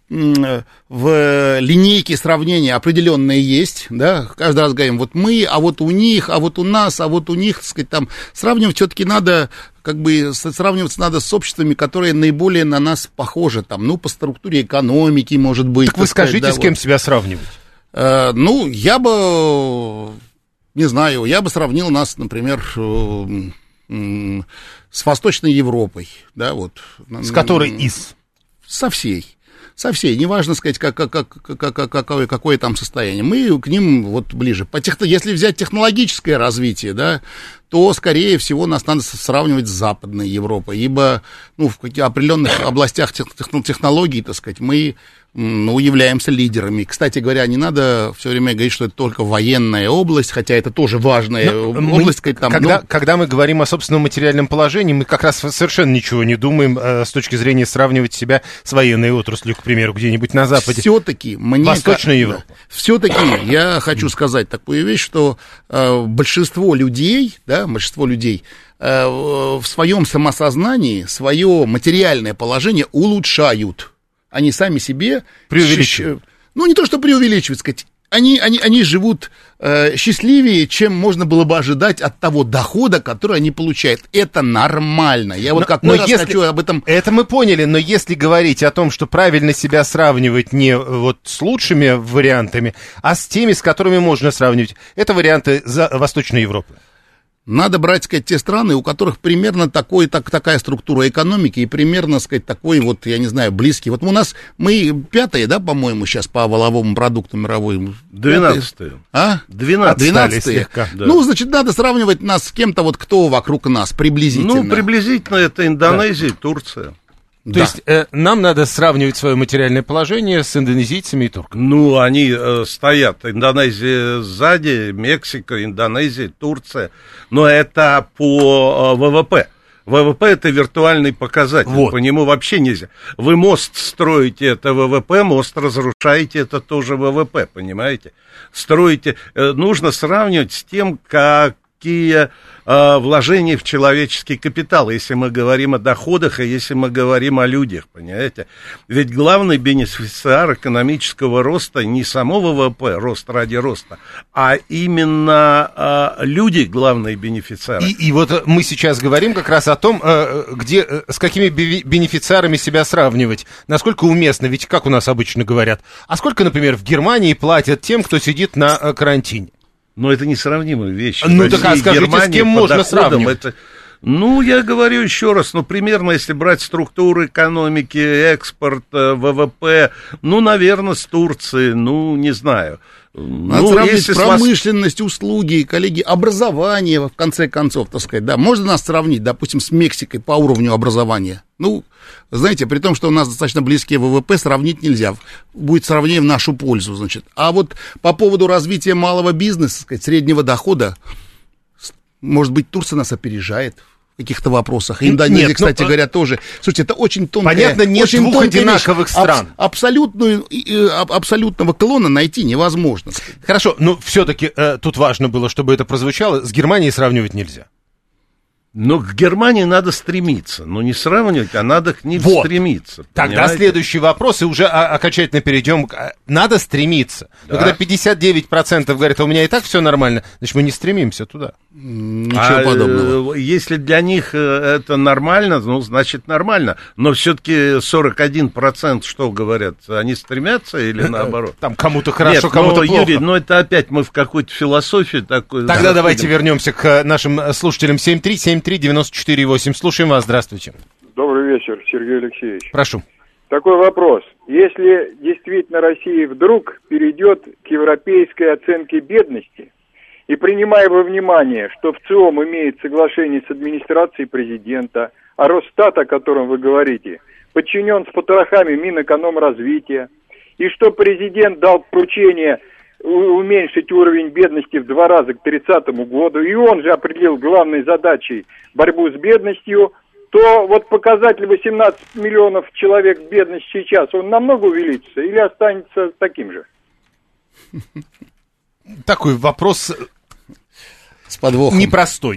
в линейке сравнения определенные есть, да, каждый раз говорим, вот мы, а вот у них, а вот у нас, а вот у них, так сказать, там, сравнивать все-таки надо, как бы, сравниваться надо с обществами, которые наиболее на нас похожи, там, ну, по структуре экономики, может быть. Так вы сказать, скажите, да, с кем вот. себя сравнивать? Э, ну, я бы, не знаю, я бы сравнил нас, например, э, э, с Восточной Европой, да, вот. С которой из? Со всей. Со всей, неважно, сказать, как, как, как, как, какое, какое там состояние. Мы к ним вот ближе. По тех, если взять технологическое развитие, да, то, скорее всего, нас надо сравнивать с Западной Европой, ибо, ну, в определенных областях технологий, так сказать, мы, ну, являемся лидерами. Кстати говоря, не надо все время говорить, что это только военная область, хотя это тоже важная Но область. Мы, там, когда, ну... когда мы говорим о собственном материальном положении, мы как раз совершенно ничего не думаем э, с точки зрения сравнивать себя с военной отраслью, к примеру, где-нибудь на Западе. Все-таки мне... Восточная Европа. Все-таки я хочу сказать такую вещь, что э, большинство людей, да, большинство людей э, в своем самосознании свое материальное положение улучшают. Они сами себе... Преувеличивают. Ну, не то, что преувеличивают, сказать, они, они, они живут э, счастливее, чем можно было бы ожидать от того дохода, который они получают. Это нормально. Я но, вот какой раз если, хочу об этом... Это мы поняли, но если говорить о том, что правильно себя сравнивать не вот с лучшими вариантами, а с теми, с которыми можно сравнивать, это варианты за Восточной Европы. Надо брать, сказать, те страны, у которых примерно такой, так, такая структура экономики и примерно, сказать, такой вот, я не знаю, близкий. Вот у нас, мы пятые, да, по-моему, сейчас по валовому продукту мировой? Двенадцатые. А? Двенадцатые. Двенадцатые. Да. Ну, значит, надо сравнивать нас с кем-то, вот кто вокруг нас, приблизительно. Ну, приблизительно это Индонезия, да. Турция. То да. есть э, нам надо сравнивать свое материальное положение с индонезийцами и турками. Ну, они э, стоят. Индонезия сзади, Мексика, Индонезия, Турция. Но это по э, ВВП. ВВП это виртуальный показатель. Вот. По нему вообще нельзя. Вы мост строите, это ВВП, мост разрушаете, это тоже ВВП, понимаете? Строите. Э, нужно сравнивать с тем, как какие э, вложения в человеческий капитал, если мы говорим о доходах, и если мы говорим о людях, понимаете? Ведь главный бенефициар экономического роста не само ВВП, рост ради роста, а именно э, люди главные бенефициары. И, и вот мы сейчас говорим как раз о том, э, где, э, с какими бенефициарами себя сравнивать, насколько уместно, ведь как у нас обычно говорят, а сколько, например, в Германии платят тем, кто сидит на э, карантине? Но это несравнимые вещи. Ну, так а скажите, с кем можно сравнивать? Это, Ну, я говорю еще раз, ну, примерно, если брать структуру экономики, экспорт, ВВП, ну, наверное, с Турцией, ну, не знаю. Надо ну, сравнить если промышленность, вас... услуги, коллеги, образование, в конце концов, так сказать, да, можно нас сравнить, допустим, с Мексикой по уровню образования? Ну, знаете, при том, что у нас достаточно близкие ВВП, сравнить нельзя, будет сравнение в нашу пользу, значит. А вот по поводу развития малого бизнеса, так сказать, среднего дохода, может быть, Турция нас опережает в каких-то вопросах. Индонезия, нет, кстати ну, говоря, тоже. Слушайте, это очень тонкая... Понятно, нет очень двух одинаковых вещь. стран. Аб- абсолютную, э, абсолютного клона найти невозможно. Хорошо, но все-таки э, тут важно было, чтобы это прозвучало. С Германией сравнивать нельзя. Но к Германии надо стремиться. Но не сравнивать, а надо к ним вот. стремиться. Тогда понимаете? Следующий вопрос, и уже окончательно перейдем. Надо стремиться. Да. Но когда пятьдесят девять процентов говорят, а у меня и так все нормально, значит, мы не стремимся туда. Ничего а, подобного. Если для них это нормально, ну, значит, нормально. Но все-таки сорок один процент, что говорят, они стремятся или наоборот? Там кому-то хорошо, Нет, кому-то но, плохо. Юрий, ну это опять мы в какой-то философии такой... Тогда заходим. Давайте вернемся к нашим слушателям. семь три семь три девяносто четыре восемь. Слушаем вас, здравствуйте. Добрый вечер, Сергей Алексеевич. Прошу. Такой вопрос. Если действительно Россия вдруг перейдет к европейской оценке бедности, и принимая во внимание, что в ЦИОМ имеет соглашение с администрацией президента, а Росстат, о котором вы говорите, подчинен с потрохами Минэкономразвития, и что президент дал поручение уменьшить уровень бедности в два раза к тридцатому году, и он же определил главной задачей борьбу с бедностью, то вот показатель восемнадцать миллионов человек в бедности сейчас, он намного увеличится или останется таким же? Такой вопрос с подвохом. Непростой.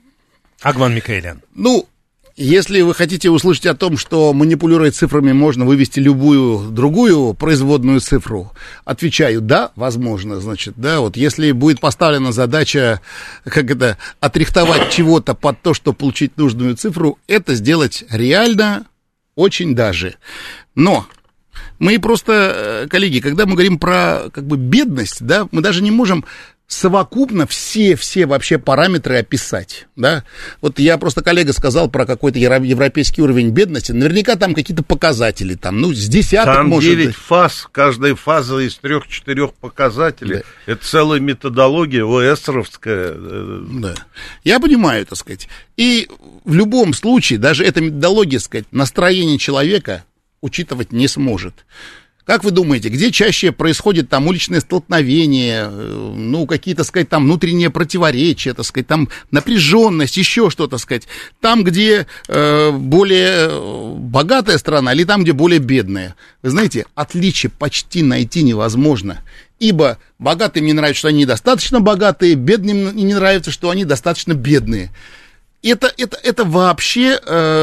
Агван Микаэлян. Ну, если вы хотите услышать о том, что манипулируя цифрами можно вывести любую другую производную цифру, отвечаю, да, возможно, значит, да, вот если будет поставлена задача, как это, отрихтовать чего-то под то, чтобы получить нужную цифру, это сделать реально очень даже. Но мы просто, коллеги, когда мы говорим про, как бы, бедность, да, мы даже не можем совокупно все, все вообще параметры описать, да. Вот я просто, коллега сказал про какой-то европейский уровень бедности, наверняка там какие-то показатели, там, ну, с десяток, там может быть. девять фаз, каждая фаза из трех-четырех показателей, да. Это целая методология ОЭСРовская. Да, я понимаю, так сказать, и в любом случае, даже эта методология, так сказать, настроение человека учитывать не сможет. Как вы думаете, где чаще происходит там уличное столкновение, ну, какие-то, сказать, там внутренние противоречия, так сказать, там напряженность, еще что-то, сказать, там, где э, более богатая страна или там, где более бедная? Вы знаете, отличия почти найти невозможно, ибо богатым не нравится, что они недостаточно богатые, бедным не нравится, что они достаточно бедные. Это, это, это вообще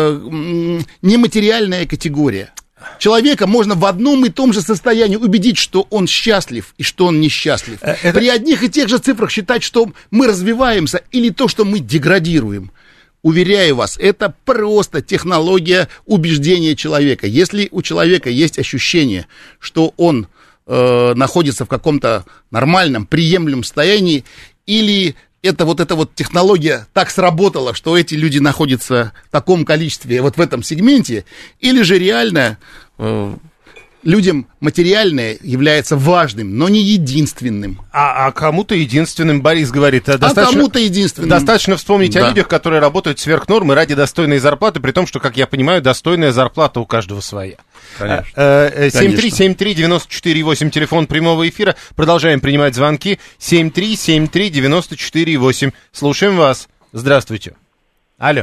э, нематериальная категория. Человека можно в одном и том же состоянии убедить, что он счастлив и что он несчастлив. Это... При одних и тех же цифрах считать, что мы развиваемся или то, что мы деградируем. Уверяю вас, это просто технология убеждения человека. Если у человека есть ощущение, что он э, находится в каком-то нормальном, приемлемом состоянии, или это вот эта вот технология так сработала, что эти люди находятся в таком количестве вот в этом сегменте, или же реально э, людям материальное является важным, но не единственным. А, а кому-то единственным, Борис говорит. А, а кому-то единственным. Достаточно вспомнить да. о людях, которые работают сверх нормы ради достойной зарплаты, при том, что, как я понимаю, достойная зарплата у каждого своя. Конечно. семь три семь три девяносто четыре восемь, телефон прямого эфира. Продолжаем принимать звонки. семь три семь три девяносто четыре восемь. Слушаем вас. Здравствуйте. Алло.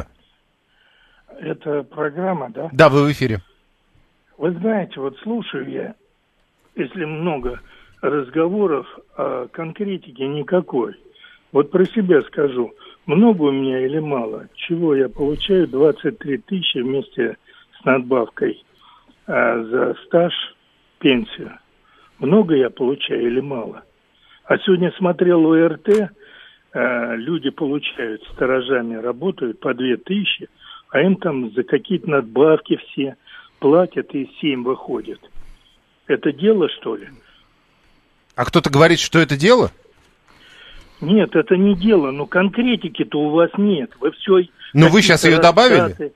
Это программа, да? Да, вы в эфире. Вы знаете, вот слушаю я, если много разговоров, а конкретики никакой. Вот про себя скажу. Много у меня или мало? Чего я получаю двадцать три тысячи вместе с надбавкой а, за стаж, пенсию. Много я получаю или мало? А сегодня смотрел ОРТ, а, люди получают, сторожами работают по две тысячи, а им там за какие-то надбавки все платят и семь выходит. Это дело, что ли? А кто-то говорит, что это дело? Нет, это не дело, но конкретики-то у вас нет. Вы все... Но вы сейчас ее добавили?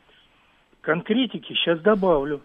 Конкретики сейчас добавлю.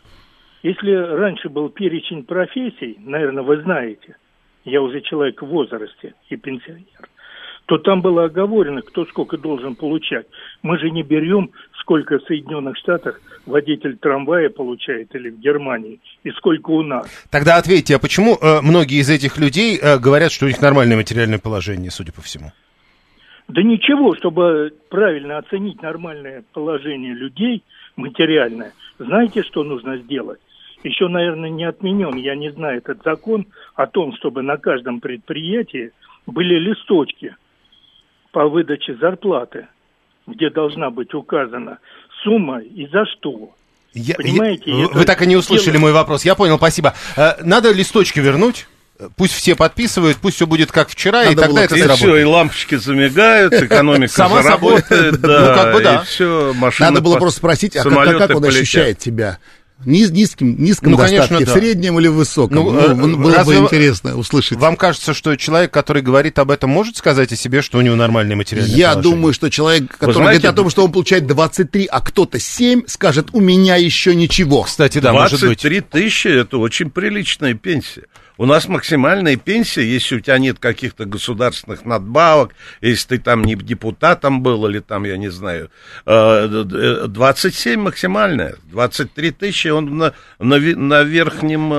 Если раньше был перечень профессий, наверное, вы знаете, я уже человек в возрасте и пенсионер, то там было оговорено, кто сколько должен получать. Мы же не берем, сколько в Соединенных Штатах водитель трамвая получает или в Германии, и сколько у нас. Тогда ответьте, а почему э, многие из этих людей э, говорят, что у них нормальное материальное положение, судя по всему? Да ничего, чтобы правильно оценить нормальное положение людей, материальное, знаете, что нужно сделать? Еще, наверное, не отменен, я не знаю, этот закон о том, чтобы на каждом предприятии были листочки по выдаче зарплаты, где должна быть указана сумма и за что. Я, Понимаете? Я, вы так и не услышали дело... мой вопрос. Я понял, спасибо. Надо листочки вернуть. Пусть все подписывают, пусть все будет как вчера, надо и тогда это заработает. И все, и лампочки замигают, экономика заработает, да, и все, машина. Надо было просто спросить, а как он ощущает тебя? Низ, низким, низком ну, достатке, конечно, да. В среднем или в высоком? Ну, ну, было бы интересно услышать. Вам кажется, что человек, который говорит об этом, может сказать о себе, что у него нормальное материальное Я положение? думаю, что человек, который знаете, говорит о том, что он получает двадцать три, а кто-то семь, скажет, у меня еще ничего. Кстати, да, может быть. двадцать три тысячи – это очень приличная пенсия. У нас максимальная пенсия, если у тебя нет каких-то государственных надбавок, если ты там не депутатом был, или там, я не знаю, двадцать семь максимальная, двадцать три тысячи, он на, на, на верхнем...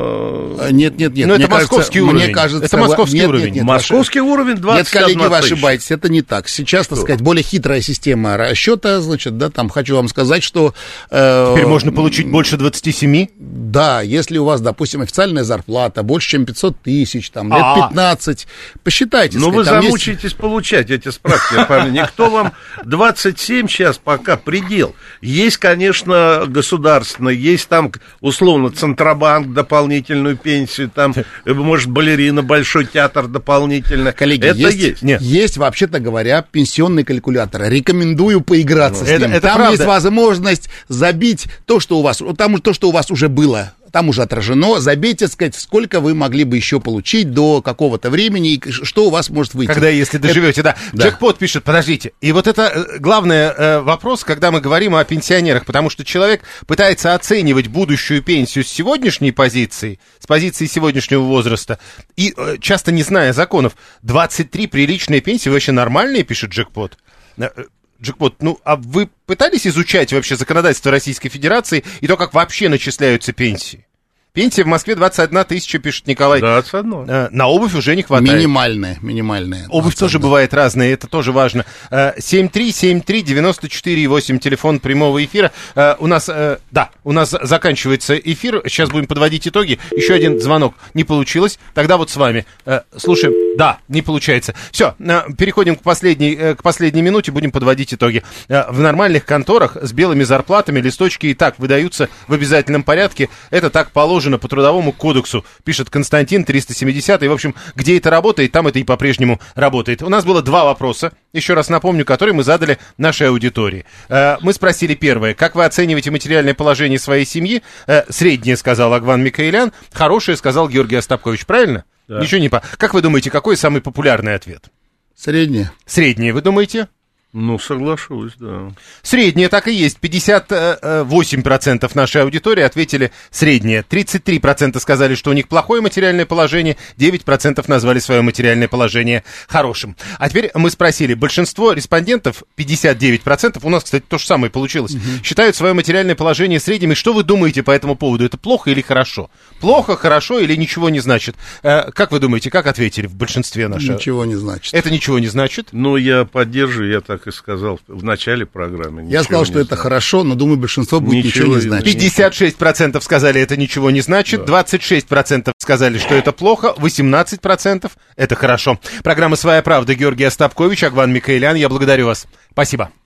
Нет, нет, нет. Но это московский кажется, уровень. Мне кажется, это московский нет, уровень. Нет, нет, московский ваши... уровень двадцать одна Нет, коллеги, вы тысяча. ошибаетесь, это не так. Сейчас, так сказать, более хитрая система расчета, значит, да, там хочу вам сказать, что... Э, Теперь можно получить больше двадцати семи? Да, если у вас, допустим, официальная зарплата больше, чем пятьсот тысяч, там, лет пятнадцать, посчитайте. Ну, вы сказать, замучаетесь есть... получать эти справки. Никто вам... двадцать семь сейчас пока предел. Есть, конечно, государственный, есть там, условно, Центробанк, дополнительную пенсию, там, может, балерина, Большой театр дополнительно. Коллеги, это есть, есть. Нет. Есть, вообще-то говоря, пенсионный калькулятор. Рекомендую поиграться ну, с это, ним. Это там правда. Есть возможность забить то, что у вас, там то, что у вас уже было. Там уже отражено, забейте, сказать, сколько вы могли бы еще получить до какого-то времени, и что у вас может выйти. Когда, если доживете, это... да. да. Джекпот пишет, подождите, и вот это главный э, вопрос, когда мы говорим о пенсионерах, потому что человек пытается оценивать будущую пенсию с сегодняшней позиции, с позиции сегодняшнего возраста, и э, часто не зная законов, двадцать три приличные пенсии, вообще нормальные, пишет Джекпот. Джекпот, ну, а вы пытались изучать вообще законодательство Российской Федерации и то, как вообще начисляются пенсии? Пенсия в Москве двадцать одна тысяча, пишет Николай. двадцать одна. На обувь уже не хватает. Минимальная, минимальная. Обувь тоже бывает разная, это тоже важно. семь три семь три девять четыре восемь, телефон прямого эфира. У нас, да, у нас заканчивается эфир, сейчас будем подводить итоги. Еще один звонок не получилось, тогда вот с вами. Слушаем, да, не получается. Все, переходим к последней, к последней минуте, будем подводить итоги. В нормальных конторах с белыми зарплатами листочки и так выдаются в обязательном порядке. Это так положено по Трудовому кодексу, пишет Константин, триста семидесятый. В общем, где это работает, там это и по-прежнему работает. У нас было два вопроса, еще раз напомню, которые мы задали нашей аудитории. Мы спросили первое, как вы оцениваете материальное положение своей семьи? Среднее, сказал Агван Микаэлян, хорошее, сказал Георгий Остапкович, правильно? Да. Ничего не по... Как вы думаете, какой самый популярный ответ? Среднее. Среднее, вы думаете? Ну, соглашусь, да. Среднее так и есть. пятьдесят восемь процентов нашей аудитории ответили среднее. тридцать три процента сказали, что у них плохое материальное положение. девять процентов назвали свое материальное положение хорошим. А теперь мы спросили. Большинство респондентов, пятьдесят девять процентов, у нас, кстати, то же самое получилось, угу. считают свое материальное положение средним. И что вы думаете по этому поводу? Это плохо или хорошо? Плохо, хорошо или ничего не значит? Как вы думаете, как ответили в большинстве наших? Ничего не значит. Это ничего не значит? Ну, я поддерживаю, я так и сказал в начале программы. Я сказал, что это значит. Хорошо, но думаю, большинство будет ничего, ничего не значит. пятьдесят шесть процентов сказали, это ничего не значит, да. двадцать шесть процентов сказали, что это плохо, восемнадцать процентов это хорошо. Программа «Своя правда», Георгий Остапкович, Агван Микаэлян, я благодарю вас. Спасибо.